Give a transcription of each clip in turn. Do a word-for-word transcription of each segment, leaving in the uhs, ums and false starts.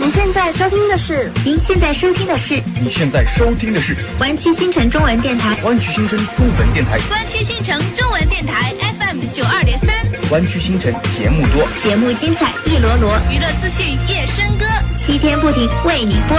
您现在收听的是， 您现在收听的是， 你现在收听的是湾区新城中文电台， 湾区新城中文电台， 湾区新城中文电台 F M 九二点三， 湾区新城节目多， 节目精彩一罗罗， 娱乐资讯夜笙歌， 七天不停为你播。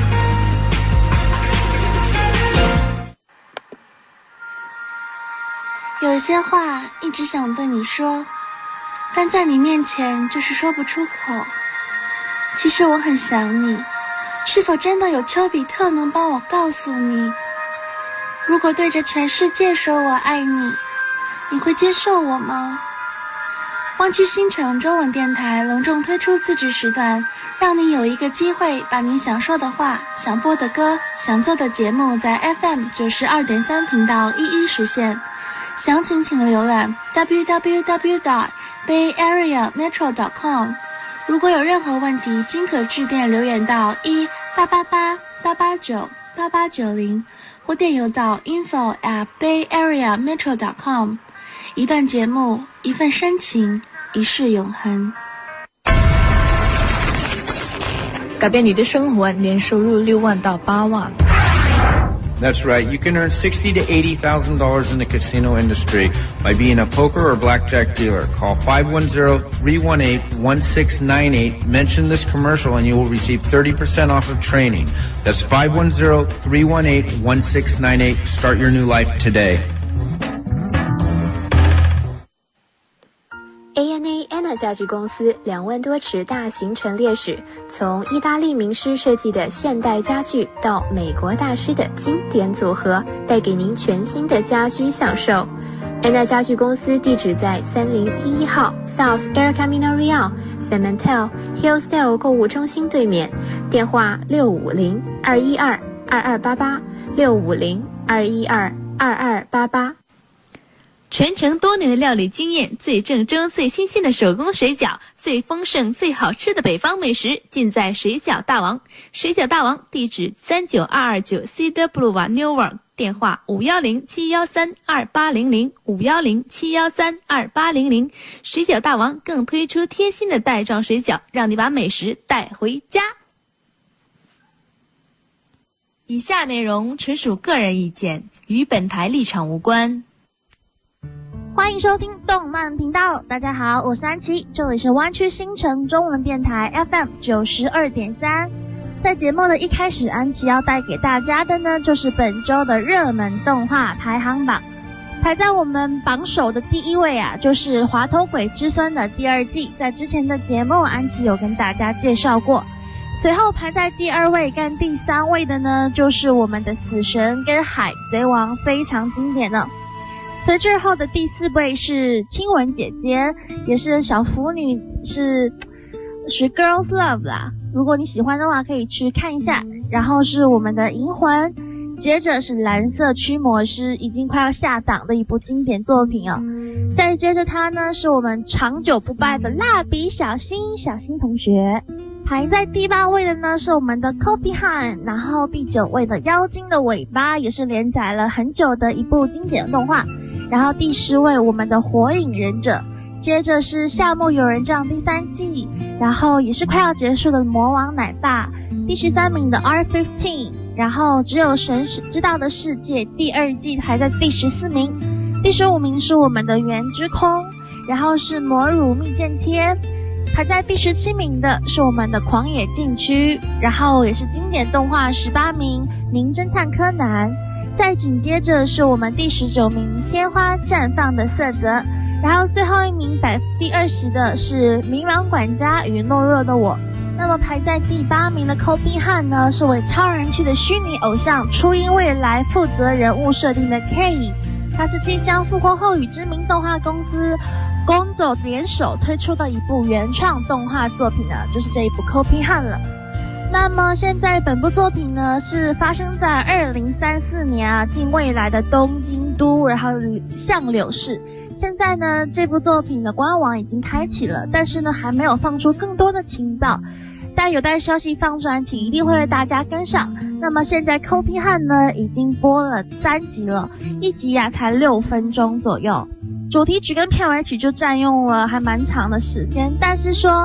有些话一直想对你说，但在你面前就是说不出口。其实我很想你，是否真的有丘比特能帮我告诉你？如果对着全世界说我爱你，你会接受我吗？湾区新城中文电台隆重推出自制时段，让你有一个机会把你想说的话、想播的歌、想做的节目在 F M 九十二点三频道一一实现。详情请浏览 double-u double-u double-u dot bay area metro dot com。 如果有任何问题，均可致电留言到一八八八八八九八八九零，或电邮到 info at bay area metro dot com。 一段节目，一份深情，一世永恒。 改变你的生活，年收入六万到八万。 That's right. You can earn sixty to eighty thousand dollars in the casino industry by being a poker or blackjack dealer. Call five one zero, three one eight, one six nine eight. Mention this commercial and you will receive thirty percent off of training. That's five one zero, three one eight, one six nine eight. Start your new life today. A N A Anna 家具公司两万多尺大型陈列室，从意大利名师设计的现代家具到美国大师的经典组合，带给您全新的家居享受。Anna 家具公司地址在三零一一号 South El Camino Real Cementel Hillsdale 购物中心对面，电话六五零二一二二二八八六五零二一二二二八八。 传承多年的料理经验，最正宗最新鲜的手工水饺，最丰盛最好吃的北方美食，尽在水饺大王。水饺大王地址三九二二九 Cedar Boulevard Newark， 电话五一零七一三二八零零 五一零七一三二八零零。水饺大王更推出贴心的袋装水饺，让你把美食带回家。以下内容纯属个人意见，与本台立场无关。 欢迎收听动漫频道，大家好，我是安琪，这里是湾区新城中文电台 F M 九十二点三。在节目的一开始，安琪要带给大家的呢，就是本周的热门动画排行榜。排在我们榜首的第一位啊，就是《滑头鬼之孙》的第二季，在之前的节目，安琪有跟大家介绍过。随后排在第二位跟第三位的呢，就是我们的《死神》跟《海贼王》，非常经典呢。随之后的第四位是亲吻姐姐，也是小腐女，是是 Girls Love 啦，如果你喜欢的话可以去看一下。然后是我们的银魂，接着是蓝色驱魔师，已经快要下档的一部经典作品哦。再接着它呢，是我们长久不败的蜡笔小新，小新同学。排在第八位的呢是我们的 Kobe Han， 然后第九位的妖精的尾巴，也是连载了很久的一部经典动画。然后第十位我们的火影忍者，接着是夏目友人帐第三季，然后也是快要结束的魔王奶爸，第十三名的 R 十五， 然后只有神知道的世界第二季还在第十四名，第十五名是我们的原之空，然后是魔乳蜜饯贴。排在第十七名的是我们的狂野禁区，然后也是经典动画十八名名侦探柯南，再紧接着是我们第十九名鲜花绽放的色泽，然后最后一名百第二十的是迷茫管家与懦弱的我。那么排在第八名的 Kobe Han 呢，是为超人气的虚拟偶像初音未来负责人物设定的 K， 他是即将复活后与知名动画公司宫走联手推出的一部原创动画作品呢，就是这一部 Kobe Han 了。那么现在本部作品呢是发生在二零三四年啊，近未来的东京都，然后相柳市。现在呢这部作品的官网已经开启了，但是呢还没有放出更多的情报，但有待消息放出来，请一定会为大家跟上。那么现在 Kobe Han 呢已经播了三集了，一集啊才六分钟左右，主题曲跟片尾曲就占用了还蛮长的时间，但是说如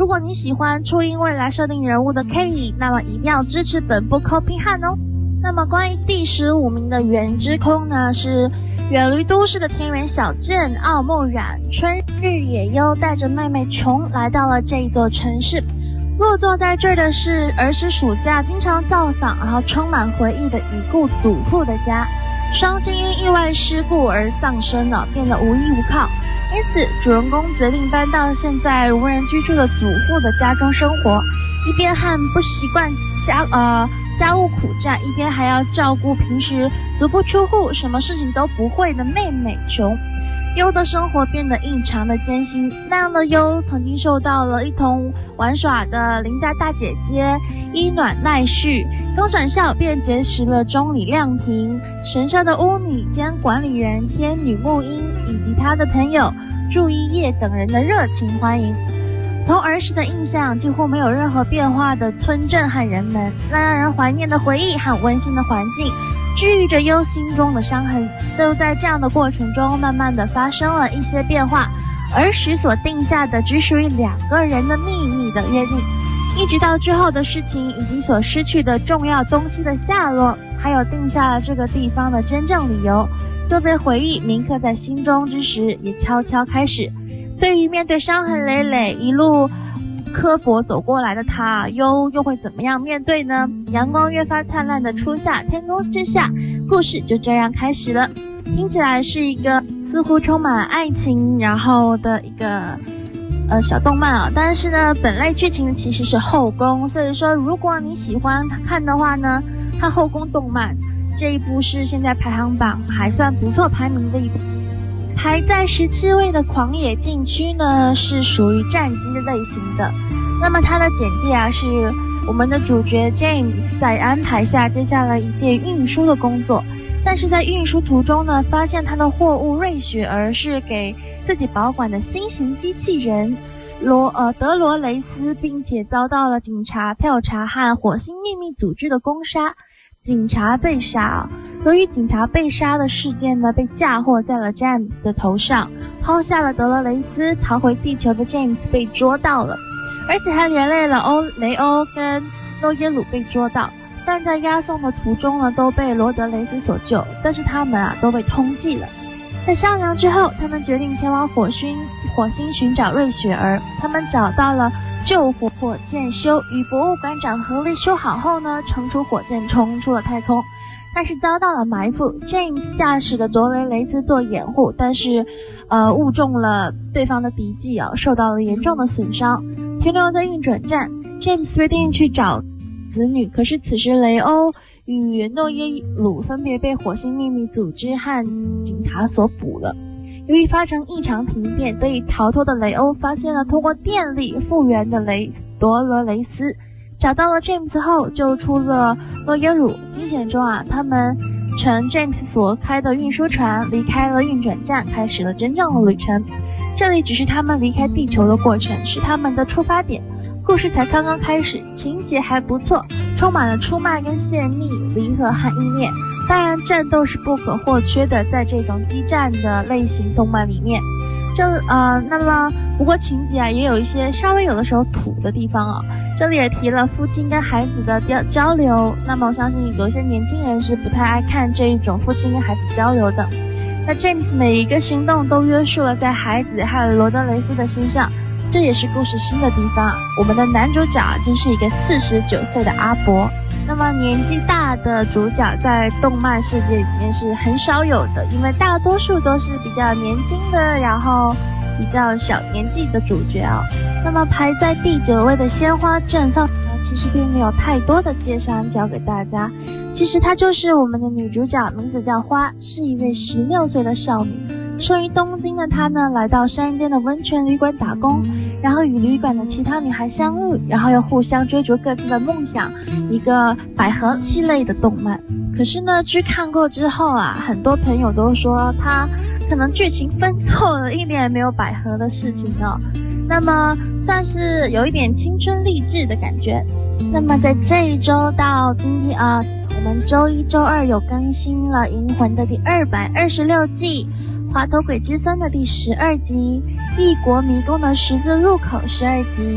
如果你喜欢初音未来设定人物的 K， 那么一定要支持本部扣拼汉哦。那么关于第十五名的远之空呢，是远离都市的田园小镇奥木染春日野优带着妹妹琼来到了这一座城市。落座在这儿的是儿时暑假经常造访然后充满回忆的已故祖父的家。双亲因意外事故而丧生了，变得无依无靠，因此主人公决定搬到现在无人居住的祖父的家中生活，一边和不习惯家呃家务苦战，一边还要照顾平时足不出户什么事情都不会的妹妹琼。优的生活变得异常的艰辛，那样的优曾经受到了一同玩耍的邻家大姐姐伊暖奈绪，东转校便结识了中里亮平，神社的巫女兼管理人天女木英，以及她的朋友祝一叶等人的热情欢迎。从儿时的印象几乎没有任何变化的村镇和人们，那让人怀念的回忆和温馨的环境治愈着忧心中的伤痕。就在这样的过程中，慢慢的发生了一些变化，儿时所定下的只属于两个人的秘密的约定，一直到之后的事情以及所失去的重要东西的下落，还有定下了这个地方的真正理由，就被回忆铭刻在心中之时，也悄悄开始。对于面对伤痕累累一路刻薄走过来的他，又又会怎么样面对呢？阳光越发灿烂的初夏，天空之下，故事就这样开始了。听起来是一个似乎充满爱情然后的一个呃小动漫啊，但是呢本类剧情其实是后宫，所以说如果你喜欢看的话呢，看后宫动漫这一部是现在排行榜还算不错排名的一部。排在十七位的狂野禁区呢，是属于战机类型的。那么它的简介啊，是我们的主角 James 在安排下接下了一件运输的工作，但是在运输途中呢，发现他的货物瑞雪儿是给自己保管的新型机器人罗呃德罗雷斯，并且遭到了警察调查和火星秘密组织的攻杀。警察被杀，由于警察被杀的事件呢，被嫁祸在了 James 的头上，抛下了德罗雷斯，逃回地球的 James 被捉到了，而且还连累了欧雷欧跟诺耶鲁被捉到，但在押送的途中呢，都被罗德雷斯所救，但是他们啊都被通缉了。在商量之后，他们决定前往火星火星寻找瑞雪儿。他们找到了救火火箭修，与博物馆长合力修好后呢，乘出火箭冲出了太空，但是遭到了埋伏。James 驾驶的卓雷雷斯做掩护，但是呃误中了对方的敌机啊，受到了严重的损伤。停留在运转站 ，James 决定去找子女，可是此时雷欧与诺耶鲁分别被火星秘密组织和警察所捕了。由于发生异常停电，得以逃脱的雷欧发现了通过电力复原的雷夺罗雷斯，找到了 James 后救出了诺耶鲁。惊险中啊，他们乘 James 所开的运输船离开了运转站，开始了真正的旅程。这里只是他们离开地球的过程，是他们的出发点。故事才刚刚开始，情节还不错，充满了出卖跟泄密、离合和依恋。当然战斗是不可或缺的，在这种激战的类型动漫里面。这呃，那么不过情节啊也有一些稍微有的时候土的地方啊。这里也提了父亲跟孩子的交交流，那么我相信有一些年轻人是不太爱看这一种父亲跟孩子交流的。那 James 每一个行动都约束了在孩子还有罗德雷斯的身上，这也是故事新的地方。我们的男主角就是一个四十九岁的阿伯，那么年纪大的主角在动漫世界里面是很少有的，因为大多数都是比较年轻的，然后比较小年纪的主角哦。那么排在第九位的鲜花绽放呢，其实并没有太多的介绍教给大家。其实她就是我们的女主角，名字叫花，是一位十六岁的少女。生于东京的她呢，来到山间的温泉旅馆打工，然后与旅馆的其他女孩相遇，然后又互相追逐各自的梦想，一个百合系类的动漫。可是呢，剧看过之后啊，很多朋友都说她可能剧情分错了，一点也没有百合的事情哦。那么算是有一点青春励志的感觉。那么在这一周到今天啊，我们周一周二有更新了《银魂》的第二百二十六季，滑头鬼之森的第十二集，异国迷宫的十字路口十二集，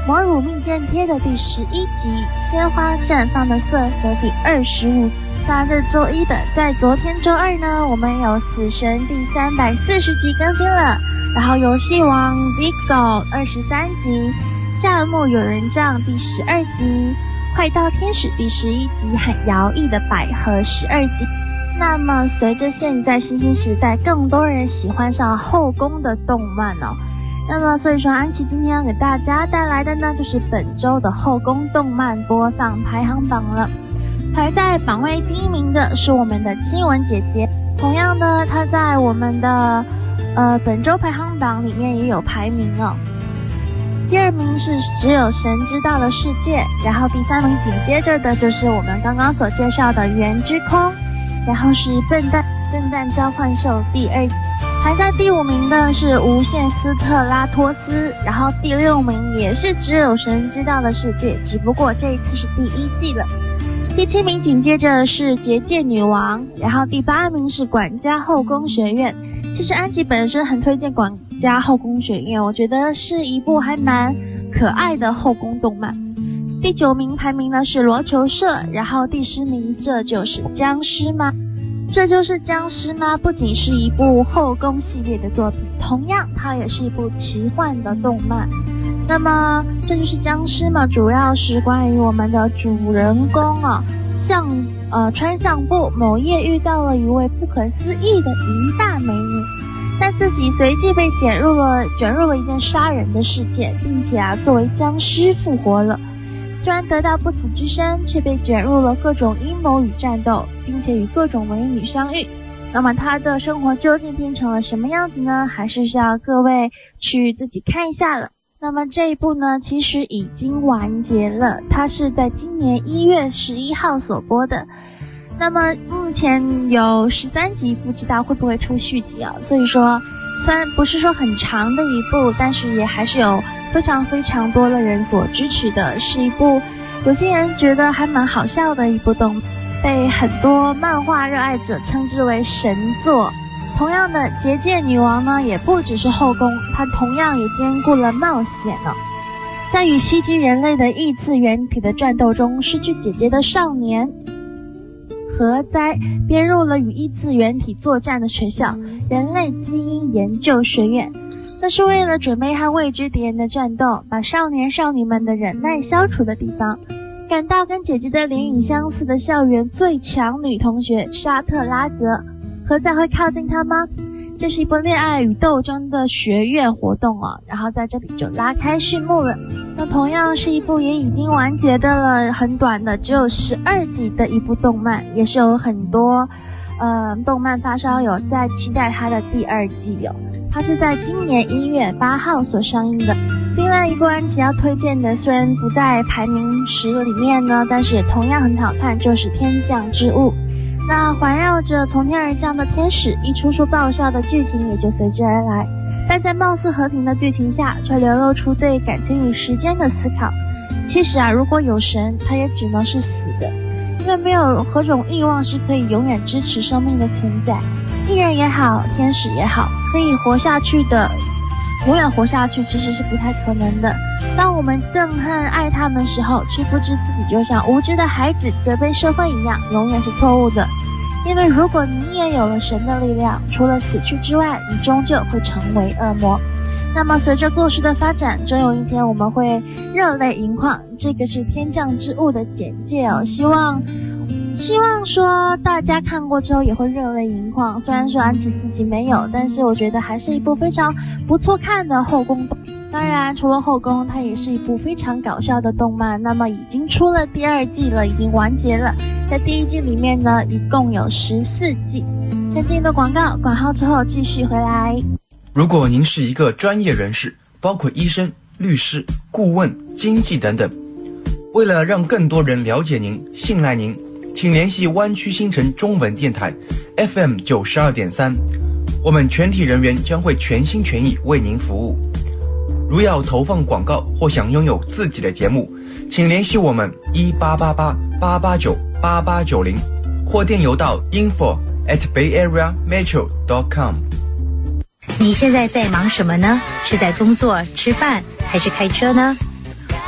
魔乳蜜饯贴的第十一集，鲜花绽放的色的第二十五集。那这周一的，在昨天周二呢，我们有死神第三百四十集更新了，然后游戏王 Dixo 二十三集，夏目友人帐第十二集，快刀天使第十一集和摇曳的百合十二集。那么随着现在新兴时代更多人喜欢上后宫的动漫哦，那么所以说安琪今天要给大家带来的呢，就是本周的后宫动漫播放排行榜了。排在榜位第一名的是我们的亲吻姐姐，同样呢她在我们的呃本周排行榜里面也有排名哦。第二名是只有神知道的世界，然后第三名紧接着的就是我们刚刚所介绍的圆之空，然后是笨蛋笨蛋交换兽第二集。排在第五名的是无限斯特拉托斯，然后第六名也是只有神知道的世界，只不过这一次是第一季了。第七名紧接着是结界女王，然后第八名是管家后宫学院。其实安吉本身很推荐管家后宫学院，我觉得是一部还蛮可爱的后宫动漫。第九名排名呢是罗球社，然后第十名这就是僵尸吗？这就是僵尸吗？不仅是一部后宫系列的作品，同样它也是一部奇幻的动漫。那么这就是僵尸嘛，主要是关于我们的主人公啊，像呃川相部某夜遇到了一位不可思议的银大美女，但自己随即被卷入了卷入了一件杀人的事件，并且啊作为僵尸复活了。虽然得到不死之身，却被卷入了各种阴谋与战斗，并且与各种美女相遇。那么他的生活究竟变成了什么样子呢？还是需要各位去自己看一下了。那么这一部呢，其实已经完结了，它是在今年一月十一号所播的。那么目前有十三集，不知道会不会出续集啊？所以说，虽然不是说很长的一部，但是也还是有非常非常多的人所支持的，是一部有些人觉得还蛮好笑的一部动漫，被很多漫画热爱者称之为神作。同样的，结界女王呢也不只是后宫，她同样也兼顾了冒险呢。在与袭击人类的异次元体的战斗中，失去姐姐的少年何哉编入了与异次元体作战的学校——人类基因研究学院。那是为了准备和未知敌人的战斗，把少年少女们的忍耐消除的地方。感到跟姐姐的脸影相似的校园最强女同学沙特拉泽，何哉会靠近她吗？这是一部恋爱与斗争的学院活动哦，然后在这里就拉开序幕了。那同样是一部也已经完结的了，很短的，只有十二集的一部动漫，也是有很多呃动漫发烧友在期待它的第二季哦。它是在今年一月八号所上映的。另外一部安琪要推荐的，虽然不在排名十里面呢，但是也同样很好看，就是天降之物。那环绕着从天而降的天使，一出出爆笑的剧情也就随之而来，但在貌似和平的剧情下，却流露出对感情与时间的思考。其实啊，如果有神，它也只能是死的，因为没有何种欲望是可以永远支持生命的存在。艺人也好，天使也好，可以活下去的永远活下去其实是不太可能的。当我们憎恨爱他们时候，却不知自己就像无知的孩子责备社会一样，永远是错误的。因为如果你也有了神的力量，除了死去之外，你终究会成为恶魔。那么随着故事的发展，终有一天我们会热泪盈眶。这个是天降之物的简介哦，希望希望说大家看过之后也会热泪盈眶。虽然说安琪自己没有，但是我觉得还是一部非常不错看的后宫动漫。当然除了后宫，它也是一部非常搞笑的动漫。那么已经出了第二季了，已经完结了。在第一季里面呢，一共有十四季。先进入广告，广告之后继续回来。 如果您是一个专业人士，包括医生、律师、顾问、经纪等等，为了让更多人了解您、信赖您，请联系湾区新城中文电台 F M 九十二点三，我们全体人员将会全心全意为您服务。如要投放广告或想拥有自己的节目，请联系我们一八八八八八九八八九零或电邮到 info at bayarea metro dot com。 你现在在忙什么呢？是在工作、吃饭还是开车呢？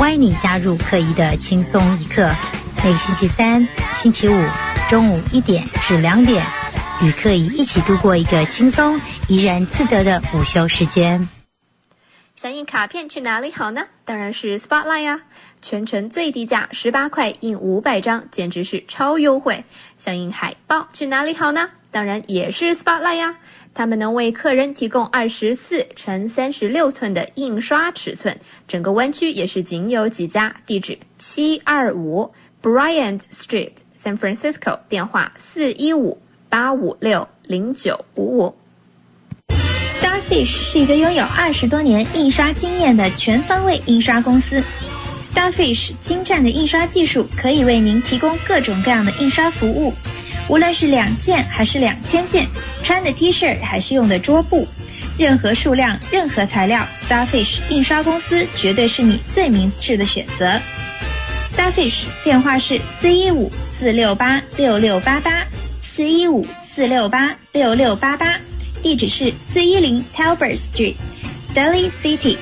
欢迎你加入克怡的轻松一刻，每个星期三、星期五中午一点至两点，与克怡一起度过一个轻松怡然自得的午休时间。 想印卡片去哪里好呢？当然是 Spotlight 呀、啊，全程最低价十八块印五百张，简直是超优惠。想印海报去哪里好呢？当然也是 Spotlight 呀、啊，他们能为客人提供二十四乘三十六寸的印刷尺寸，整个湾区也是仅有几家，地址七二五 Bryant Street San Francisco， 电话四一五八五六零九五五。 Starfish 是一个拥有二十多年印刷经验的全方位印刷公司。Starfish 精湛的印刷技术可以为您提供各种各样的印刷服务，无论是两件还是两千件，穿的 T 恤还是用的桌布，任何数量任何材料 Starfish 印刷公司绝对是你最明智的选择。Starfish 电话是四一五四六八六六八八 四一五四六八六六八八，地址是四一零 Talbot Street Daly City。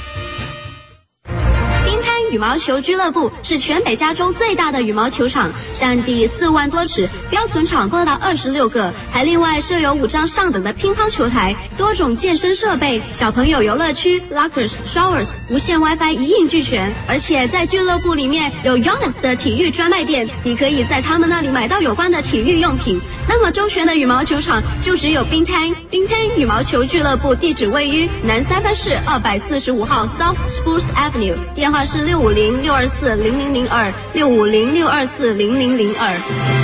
羽毛球俱乐部是全北加州最大的羽毛球场，占地四万多尺，标准场扩大二十六个，还另外设有五张上等的乒乓球台，多种健身设备，小朋友游乐区 lockers showers 无线 WiFi 一应俱全，而且在俱乐部里面有 Youngest 的体育专卖店，你可以在他们那里买到有关的体育用品。那么周旋的羽毛球场就只有冰滩冰滩羽毛球俱乐部，地址位于南三藩市二百四十五号 South Spruce Avenue， 电话是六五零六二四零零零二 六五零六二四零零零二。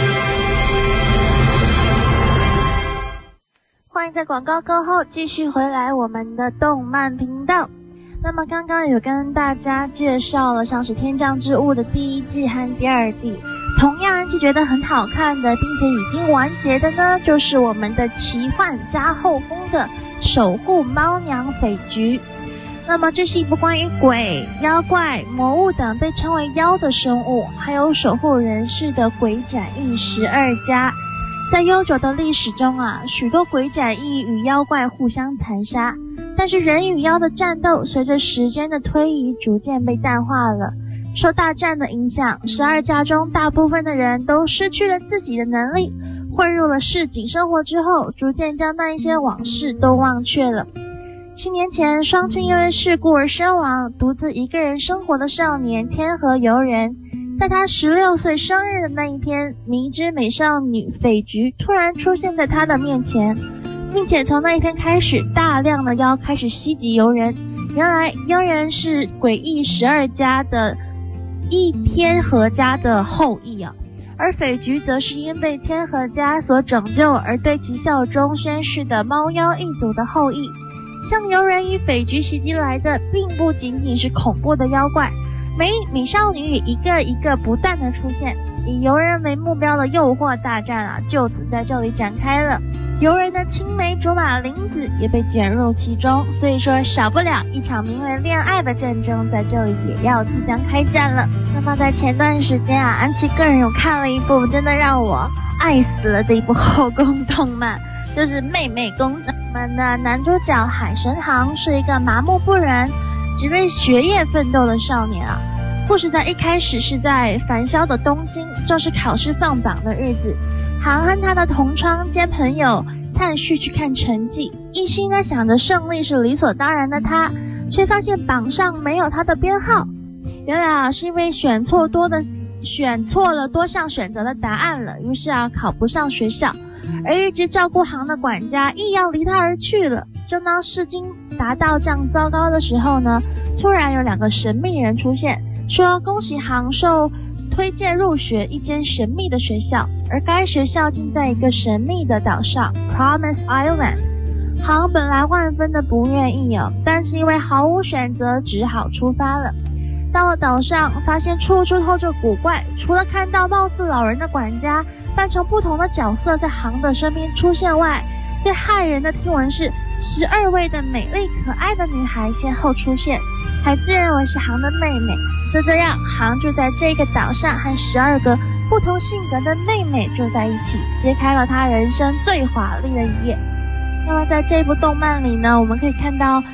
欢迎在广告过后继续回来我们的动漫频道。那么刚刚有跟大家介绍了像是天降之物的第一季和第二季，同样一季觉得很好看的并且已经完结的呢，就是我们的奇幻加后宫的守护猫娘匪局。那么这是一部关于鬼、妖怪、魔物等被称为妖的生物，还有守护人士的鬼斩役十二家。在悠久的历史中啊，许多鬼斩役与妖怪互相残杀，但是人与妖的战斗随着时间的推移逐渐被淡化了。受大战的影响，十二家中大部分的人都失去了自己的能力，混入了市井生活之后，逐渐将那一些往事都忘却了。七年前，双亲因为事故而身亡，独自一个人生活的少年天河游人，在他十六岁生日的那一天，迷之美少女匪局突然出现在他的面前，并且从那一天开始，大量的妖开始袭击游人。原来游人是诡异十二家的一天河家的后裔啊，而匪局则是因被天河家所拯救而对其效忠宣誓的猫妖一族的后裔。向游人与匪局袭击来的并不仅仅是恐怖的妖怪，美美少女也一个一个不断的出现，以游人为目标的诱惑大战啊，就此在这里展开了。游人的青梅竹马玲子也被卷入其中，所以说少不了一场名为恋爱的战争在这里也要即将开战了。那么在前段时间啊，安琪个人有看了一部真的让我爱死了的一部后宫动漫，就是妹妹公主们的男主角海神航是一个麻木不仁只为学业奋斗的少年啊。故事在一开始是在繁嚣的东京，正是考试放榜的日子，航和他的同窗兼朋友探序去看成绩，一心呢想着胜利是理所当然的他，却发现榜上没有他的编号。原来啊是因为选错多的选错了多项选择的答案了，于是啊考不上学校。而一直照顾航的管家亦要离他而去了。正当事情达到这样糟糕的时候呢，突然有两个神秘人出现，说恭喜航受推荐入学一间神秘的学校，而该学校竟在一个神秘的岛上 Promise Island。 航本来万分的不愿意哦，但是因为毫无选择，只好出发了。到了岛上，发现处处透着古怪，除了看到貌似老人的管家扮成不同的角色在航的身边出现外，最骇人的听闻是十二位的美丽可爱的女孩先后出现，还自认为是航的妹妹。就这样，航就在这个岛上和十二个不同性格的妹妹住在一起，揭开了他人生最华丽的一页。那么在这部动漫里呢，我们可以看到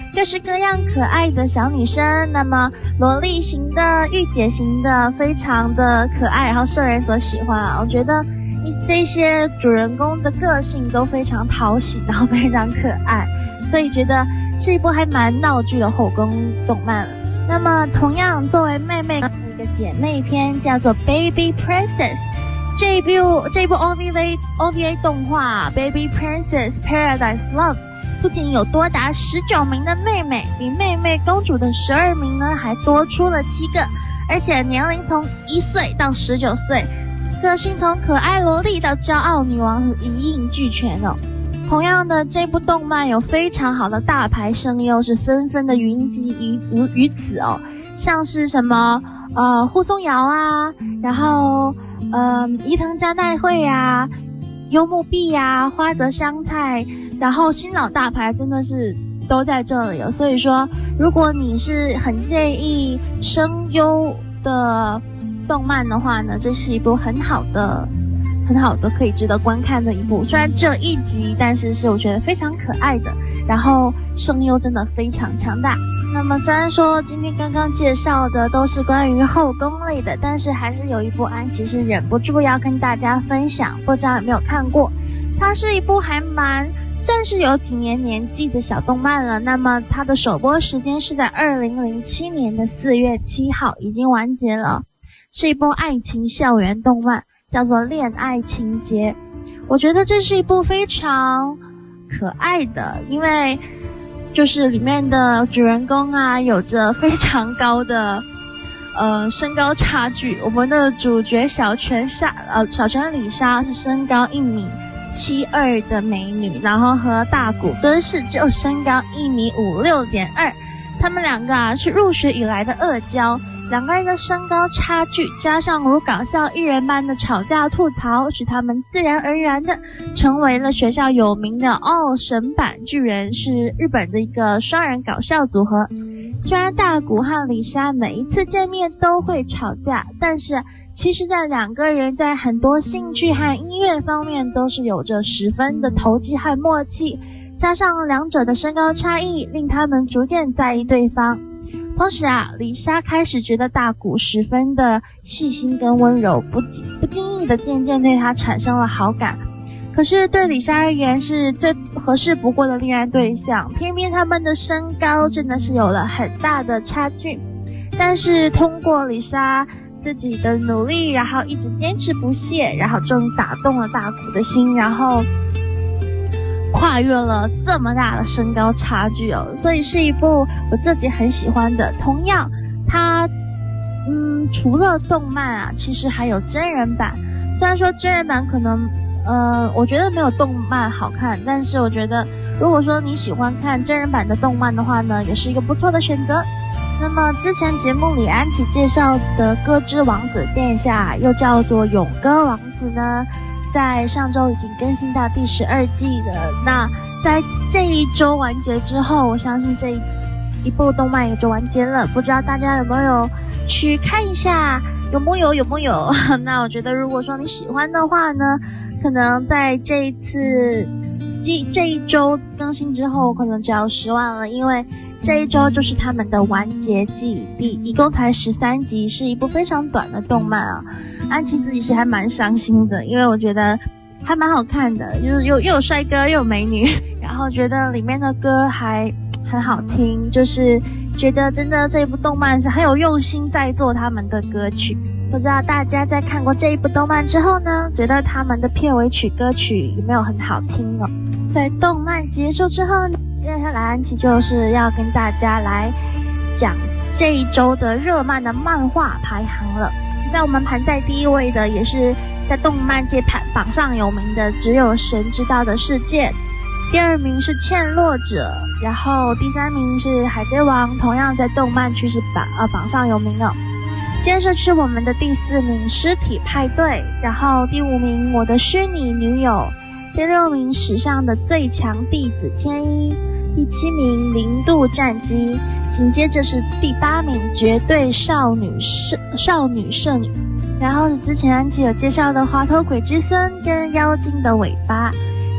各式各样可爱的小女生，那么萝莉型的、御姐型的，非常的可爱，然后受人所喜欢啊。我觉得这些主人公的个性都非常讨喜，然后非常可爱，所以觉得是一部还蛮闹剧的后宫动漫。那么同样作为妹妹的一个姐妹篇叫做 Baby Princess， 这一部这一部 O V A O V A 动画 Baby Princess Paradise Love不仅有多达十九名的妹妹，比妹妹公主的十二名呢还多出了七个，而且年龄从一岁到十九岁，个性从可爱萝莉到骄傲女王一应俱全哦。同样的，这部动漫有非常好的大牌声优是纷纷的云集于于此哦，像是什么呃护松遥啊，然后呃伊藤佳奈惠啊，幽木碧啊，花泽香菜，然后新老大牌真的是都在这里哦。所以说，如果你是很介意声优的动漫的话呢，这是一部很好的很好的可以值得观看的一部，虽然只有一集，但是是我觉得非常可爱的，然后声优真的非常强大。那么虽然说今天刚刚介绍的都是关于后宫类的，但是还是有一部安琪是忍不住要跟大家分享，不知道有没有看过。它是一部还蛮算是有几年年纪的小动漫了，那么它的首播时间是在二零零七年的四月七号，已经完结了，是一部爱情校园动漫，叫做恋爱情节。我觉得这是一部非常可爱的，因为就是里面的主人公啊有着非常高的呃身高差距。我们的主角小泉夏呃小泉里沙是身高一米七二的美女，然后和大谷敦士只有身高一米五六点二，他们两个啊是入学以来的恶交。两个人的身高差距加上如搞笑艺人般的吵架吐槽，使他们自然而然的成为了学校有名的哦神版巨人，是日本的一个双人搞笑组合。虽然大谷和里沙每一次见面都会吵架，但是其实在两个人在很多兴趣和音乐方面都是有着十分的投机和默契，加上两者的身高差异令他们逐渐在意对方。同时啊，里沙开始觉得大谷十分的细心跟温柔，不不经意的渐渐对他产生了好感。可是对里沙而言是最合适不过的恋爱对象，偏偏他们的身高真的是有了很大的差距。但是通过里沙自己的努力，然后一直坚持不懈，然后终于打动了大谷的心，然后跨越了这么大的身高差距哦，所以是一部我自己很喜欢的。同样它嗯除了动漫啊，其实还有真人版。虽然说真人版可能呃我觉得没有动漫好看，但是我觉得如果说你喜欢看真人版的动漫的话呢，也是一个不错的选择。那么之前节目里安琪介绍的歌之王子殿下，又叫做勇歌王子呢，在上周已经更新到第十二季了。那在这一周完结之后，我相信这一一部动漫也就完结了，不知道大家有没有去看一下，有木有有木有那我觉得如果说你喜欢的话呢，可能在这一次这这一周更新之后可能就要失望了，因为这一周就是他们的完结季，第一共才十三集，是一部非常短的动漫啊。安琪自己是还蛮伤心的，因为我觉得还蛮好看的，就是又又有帅哥又有美女，然后觉得里面的歌还很好听，就是觉得真的这一部动漫是很有用心在做他们的歌曲。不知道大家在看过这一部动漫之后呢，觉得他们的片尾曲歌曲有没有很好听哦？在动漫结束之后呢，接下来安琪就是要跟大家来讲这一周的热漫的漫画排行了。在我们排在第一位的，也是在动漫界排榜上有名的只有神知道的世界，第二名是欠落者，然后第三名是海贼王，同样在动漫趋势榜呃榜上有名哦。接着是我们的第四名尸体派对，然后第五名我的虚拟女友，第六名史上的最强弟子千一，第七名零度战机，紧接着是第八名绝对少女圣少女圣女，然后是之前安琪有介绍的滑头鬼之森跟妖精的尾巴，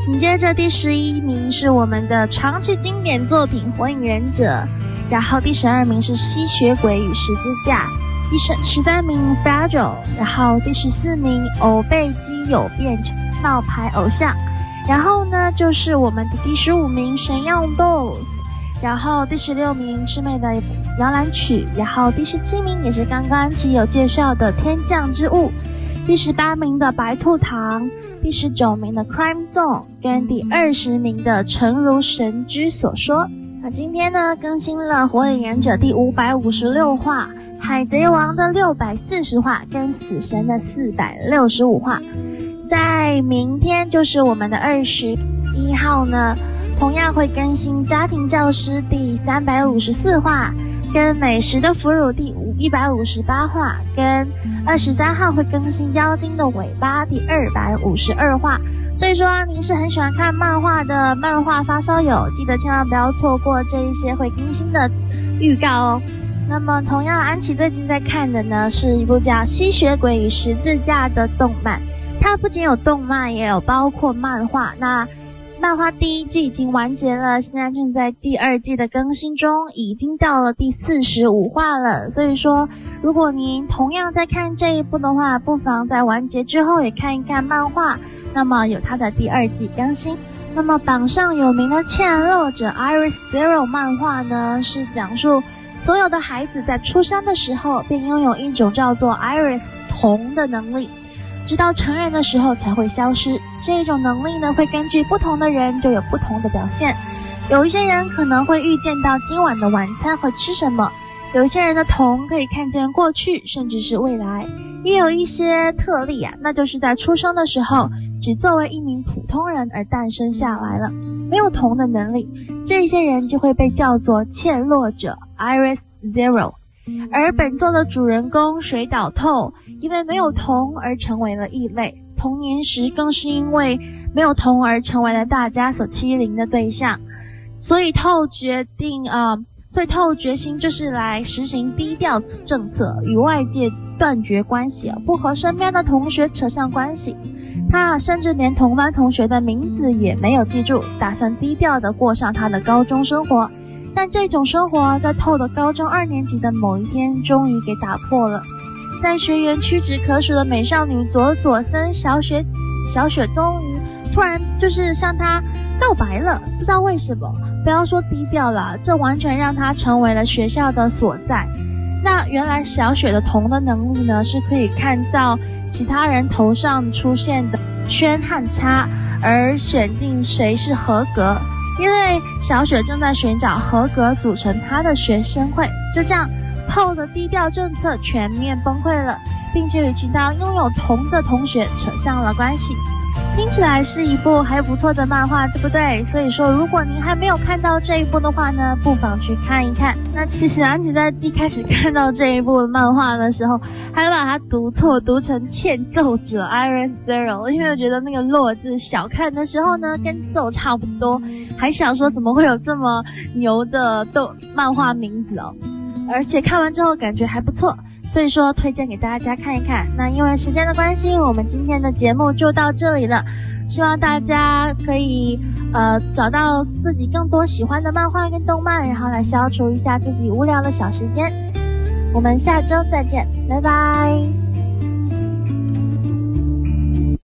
紧接着第十一名是我们的长期经典作品《火影忍者》，然后第十二名是《吸血鬼与十字架》，第十十三名 Fragile， 然后第十四名偶被基友变成冒牌偶像，然后呢就是我们的第十五名神样 Dolls， 然后第十六名魑魅的摇篮曲，然后第十七名也是刚刚安琪有介绍的天降之物，第十八名的白兔糖，第十九名的 Crime Zone， 跟第二十名的诚如神之所说。那今天呢更新了火影忍者第五百五十六话，海贼王的六百四十话，跟死神的四百六十五话。在明天就是我们的二十一号呢，同样会更新家庭教师第三百五十四话，跟美食的俘虏第一百五十八话，跟二十三号会更新妖精的尾巴第二百五十二话。所以说您是很喜欢看漫画的漫画发烧友，记得千万不要错过这一些会更新的预告哦。那么同样安琪最近在看的呢是一部叫《吸血鬼与十字架》的动漫，它不仅有动漫也有包括漫画。那漫画第一季已经完结了，现在正在第二季的更新中，已经到了第四十五话了。所以说如果您同样在看这一部的话，不妨在完结之后也看一看漫画，那么有它的第二季更新。那么榜上有名的《嵌落者 Iris Zero》漫画呢，是讲述所有的孩子在出生的时候便拥有一种叫做 Iris 瞳的能力，直到成人的时候才会消失。这种能力呢，会根据不同的人就有不同的表现。有一些人可能会预见到今晚的晚餐会吃什么，有一些人的瞳可以看见过去甚至是未来，也有一些特例啊，那就是在出生的时候只作为一名普通人而诞生下来了，没有瞳的能力，这些人就会被叫做嵌落者 Iris Zero。 而本作的主人公水岛透因为没有瞳而成为了异类，童年时更是因为没有瞳而成为了大家所欺凌的对象，所以透决定呃，所以透决心就是来实行低调政策，与外界断绝关系，不和身边的同学扯上关系。他甚至连同班同学的名字也没有记住，打算低调地过上他的高中生活。但这种生活在透的高中二年级的某一天终于给打破了。在学员屈指可数的美少女佐佐森小雪小雪终于突然就是向他告白了，不知道为什么，不要说低调了，这完全让他成为了学校的所在。那原来小雪的瞳的能力呢，是可以看到其他人头上出现的圈和叉，而选定谁是合格。因为小雪正在寻找合格组成她的学生会，就这样透的低调政策全面崩溃了，并且与其他拥有瞳的同学扯上了关系。听起来是一部还不错的漫画，对不对？所以说如果您还没有看到这一部的话呢，不妨去看一看。那其实安琪在一开始看到这一部漫画的时候还把它读错，读成欠揍者 Iris Zero， 因为我觉得那个落字小看的时候呢跟揍差不多，还想说怎么会有这么牛的动漫画名字哦，而且看完之后感觉还不错，所以说推荐给大家看一看。那因为时间的关系，我们今天的节目就到这里了，希望大家可以呃找到自己更多喜欢的漫画跟动漫，然后来消除一下自己无聊的小时间。我们下周再见，拜拜。